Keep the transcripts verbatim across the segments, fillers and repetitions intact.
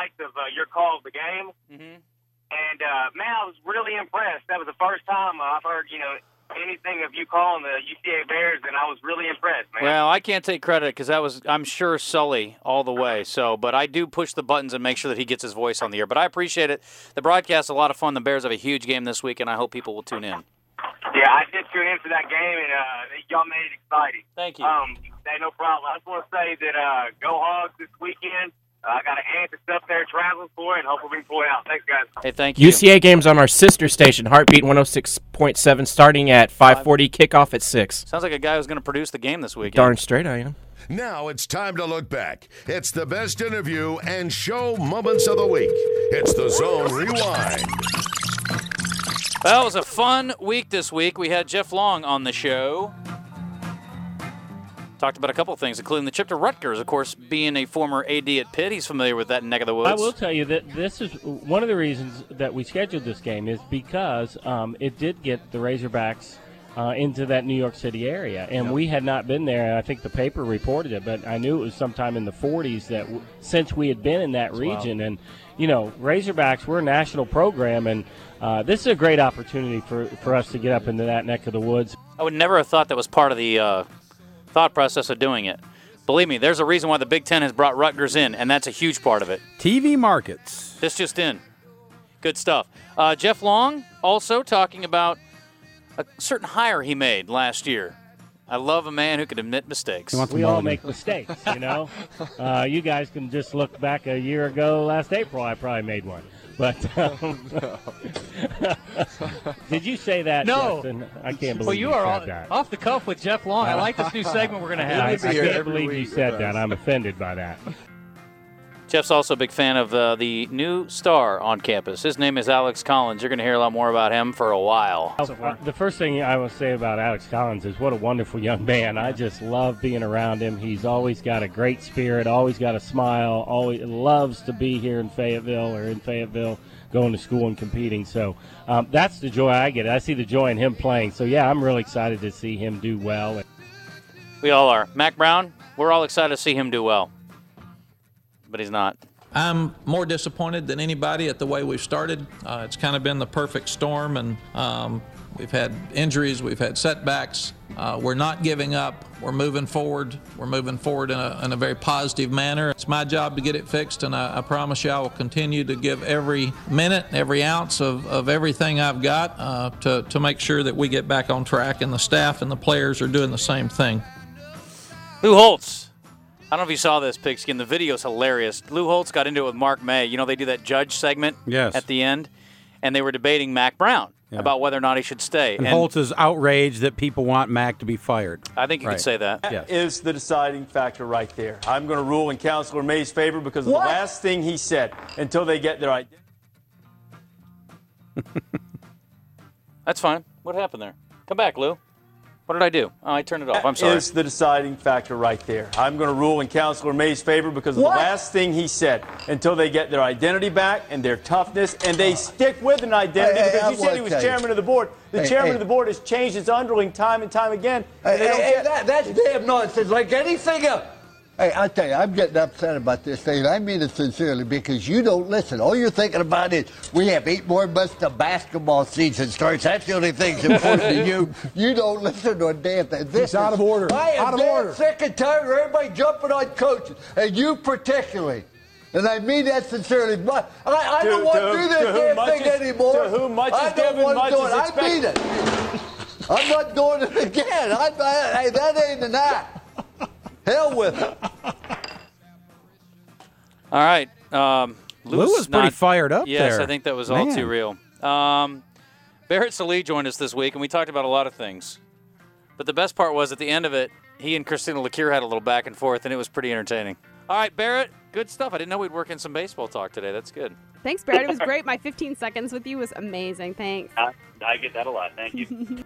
highlights of uh, your call of the game. Mm-hmm. And, uh, man, I was really impressed. That was the first time I've heard, you know, anything of you calling the U C A Bears, and I was really impressed, man. Well, I can't take credit because that was, I'm sure, Sully all the way. So, but I do push the buttons and make sure that he gets his voice on the air. But I appreciate it. The broadcast is a lot of fun. The Bears have a huge game this week, and I hope people will tune in. Yeah, I did tune in for that game, and uh, y'all made it exciting. Thank you. Um, hey, no problem. I just want to say that uh, go Hogs this weekend. Uh, I got an aunt that's up there traveling for it, and hopefully we can pull it out. Thanks, guys. Hey, thank you. U C A games on our sister station, Heartbeat one oh six point seven, starting at five forty, kickoff at six. Sounds like a guy who's going to produce the game this weekend. Darn straight I am. Now it's time to look back. It's the best interview and show moments of the week. It's the Zone Rewind. Well, it was a fun week this week. We had Jeff Long on the show. Talked about a couple of things, including the trip to Rutgers. Of course, being a former A D at Pitt, he's familiar with that neck of the woods. I will tell you that this is one of the reasons that we scheduled this game is because um, it did get the Razorbacks uh, into that New York City area. And yep. we had not been there, and I think the paper reported it, but I knew it was sometime in the forties that w- since we had been in that region. Wow. And, you know, Razorbacks, we're a national program, and uh, this is a great opportunity for, for us to get up into that neck of the woods. I would never have thought that was part of the uh, thought process of doing it. Believe me, there's a reason why the Big Ten has brought Rutgers in, and that's a huge part of it. T V markets. This just in. Good stuff. Uh, Jeff Long also talking about a certain hire he made last year. I love a man who can admit mistakes. We all make mistakes, you know. uh, you guys can just look back a year ago, last April, I probably made one. But um, did you say that, No. Justin? I can't believe well, you, you are said off, that. off the cuff with Jeff Long. I like this new segment we're going to have. I, I I can't believe you said that. I'm offended by that. Jeff's also a big fan of uh, the new star on campus. His name is Alex Collins. You're going to hear a lot more about him for a while. Uh, the first thing I will say about Alex Collins is what a wonderful young man. I just love being around him. He's always got a great spirit, always got a smile, always loves to be here in Fayetteville or in Fayetteville, going to school and competing. So um, that's the joy I get. I see the joy in him playing. So, yeah, I'm really excited to see him do well. We all are. Mac Brown, we're all excited to see him do well. But he's not. I'm more disappointed than anybody at the way we've started. Uh, it's kind of been the perfect storm, and um, we've had injuries, we've had setbacks. Uh, we're not giving up. We're moving forward. We're moving forward in a, in a very positive manner. It's my job to get it fixed, and I, I promise you I will continue to give every minute, every ounce of, of everything I've got uh, to, to make sure that we get back on track, and the staff and the players are doing the same thing. Lou Holtz. I don't know if you saw this, Pigskin. The video's hilarious. Lou Holtz got into it with Mark May. You know, they do that judge segment yes. at the end, and they were debating Mac Brown yeah. about whether or not he should stay. And, and Holtz is outraged that people want Mac to be fired. I think you right. could say that. That yes. is the deciding factor right there. I'm going to rule in Counselor May's favor because of what? the last thing he said until they get their identity. That's fine. What happened there? Come back, Lou. What did I do? Oh, I turned it off. I'm sorry. That is the deciding factor right there. I'm going to rule in Counselor May's favor because of what? the last thing he said until they get their identity back and their toughness, and they stick with an identity hey, because hey, you said he was chairman you. of the board. The hey, chairman hey. of the board has changed his underling time and time again. Hey, and they hey, don't hey, get that, that's damn nonsense, like anything else. Hey, I tell you, I'm getting upset about this thing. I mean it sincerely because you don't listen. All you're thinking about is we have eight more months till basketball season starts. That's the only thing that's important to you. You don't listen to a damn thing. This He's out is, of order. I am out of damn order. sick and tired of everybody jumping on coaches, and you particularly. And I mean that sincerely. But I, I to, don't want to, to do this to damn thing is, anymore. To whom much I is don't given, want much to do it. is I expected. mean it. I'm not doing it again. I, I, hey, that ain't an act. Hell with it. All right. Um, Lou was pretty not, fired up yes, there. I think that was Man. all too real. Um, Barrett Sallee joined us this week, and we talked about a lot of things. But the best part was at the end of it, he and Christina LeCure had a little back and forth, and it was pretty entertaining. All right, Barrett, good stuff. I didn't know we'd work in some baseball talk today. That's good. Thanks, Barrett. It was great. My fifteen seconds with you was amazing. Thanks. I, I get that a lot. Thank you.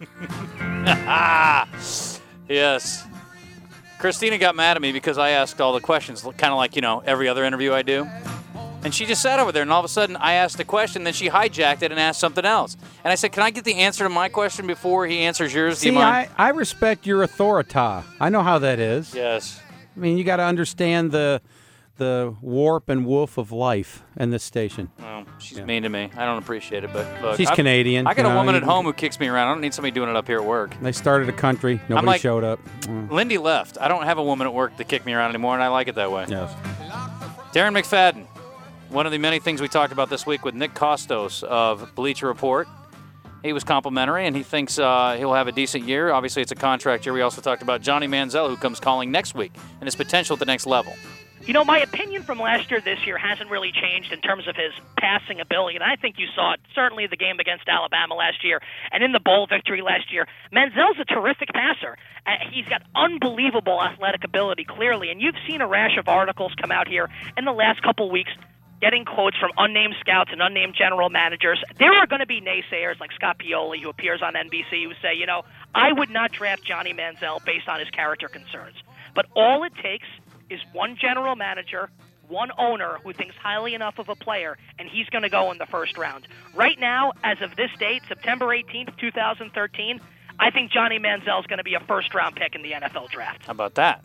Yes. Christina got mad at me because I asked all the questions, kind of like, you know, every other interview I do. And she just sat over there, and all of a sudden I asked a question, then she hijacked it and asked something else. And I said, can I get the answer to my question before he answers yours? Do See, you mind? I, I respect your authority. I know how that is. Yes. I mean, you got to understand the the warp and woof of life in this station. Oh, she's Yeah. mean to me. I don't appreciate it, but look, She's I've- Canadian, I got you a know, woman you at can- home who kicks me around. I don't need somebody doing it up here at work. They started a country. Nobody like- showed up. Mm. Lindy left. I don't have a woman at work to kick me around anymore, and I like it that way. Yes. Darren McFadden, one of the many things we talked about this week with Nick Costos of Bleacher Report. He was complimentary, and he thinks uh, he'll have a decent year. Obviously, it's a contract year. We also talked about Johnny Manziel, who comes calling next week, and his potential at the next level. You know, my opinion from last year this year hasn't really changed in terms of his passing ability, and I think you saw it certainly the game against Alabama last year and in the bowl victory last year. Manziel's a terrific passer. Uh, he's got unbelievable athletic ability, clearly, and you've seen a rash of articles come out here in the last couple weeks getting quotes from unnamed scouts and unnamed general managers. There are going to be naysayers like Scott Pioli, who appears on N B C, who say, you know, I would not draft Johnny Manziel based on his character concerns. But all it takes is one general manager, one owner who thinks highly enough of a player, and he's going to go in the first round. Right now, as of this date, September eighteenth, twenty thirteen, I think Johnny Manziel is going to be a first-round pick in the N F L draft. How about that?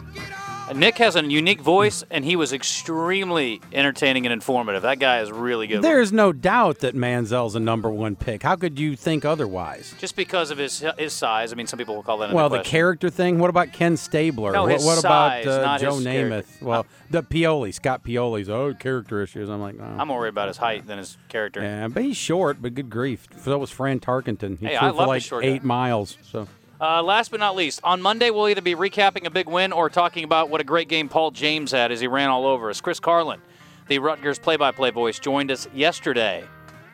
And Nick has a unique voice, and he was extremely entertaining and informative. That guy is really good. There's no doubt that Manziel's a number one pick. How could you think otherwise? Just because of his his size. I mean, some people will call that. Well, into the question. character thing. What about Ken Stabler? No, what his what size, about uh, not Joe his Namath? character. Well, the Pioli, Scott Pioli's oh character issues. I'm like, oh. I'm more worried about his height than his character. Yeah, but he's short. But good grief, so was Fran Tarkenton. He Hey, threw I for love the like short eight guy. miles. So. Uh, last but not least, on Monday we'll either be recapping a big win or talking about what a great game Paul James had as he ran all over us. Chris Carlin, the Rutgers play-by-play voice, joined us yesterday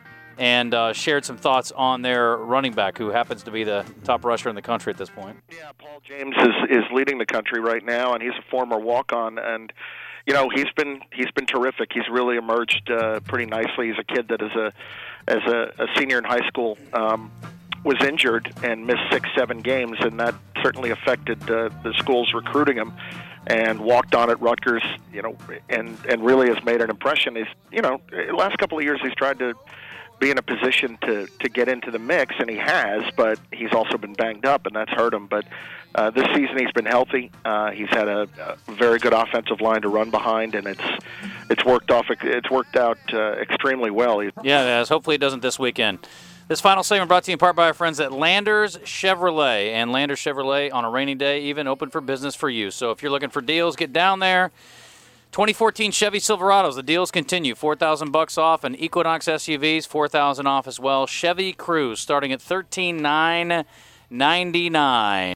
and uh, shared some thoughts on their running back, who happens to be the top rusher in the country at this point. Yeah, Paul James is, is leading the country right now, and he's a former walk-on, and you know he's been he's been terrific. He's really emerged uh, pretty nicely. He's a kid that is a as a, a senior in high school. Um, was injured and missed six, seven games, and that certainly affected uh, the school's recruiting him, and walked on at Rutgers, you know, and, and really has made an impression. He's, you know, the last couple of years he's tried to be in a position to, to get into the mix, and he has, but he's also been banged up, and that's hurt him. But uh, this season he's been healthy. Uh, he's had a, a very good offensive line to run behind, and it's it's worked off. It's worked out uh, extremely well. He's, Yeah, it has. Hopefully it doesn't this weekend. This final segment brought to you in part by our friends at Landers Chevrolet. And Landers Chevrolet, on a rainy day, even open for business for you. So if you're looking for deals, get down there. twenty fourteen Chevy Silverados, the deals continue. four thousand bucks off, and Equinox S U Vs, four thousand off as well. Chevy Cruze starting at thirteen thousand nine hundred ninety-nine dollars.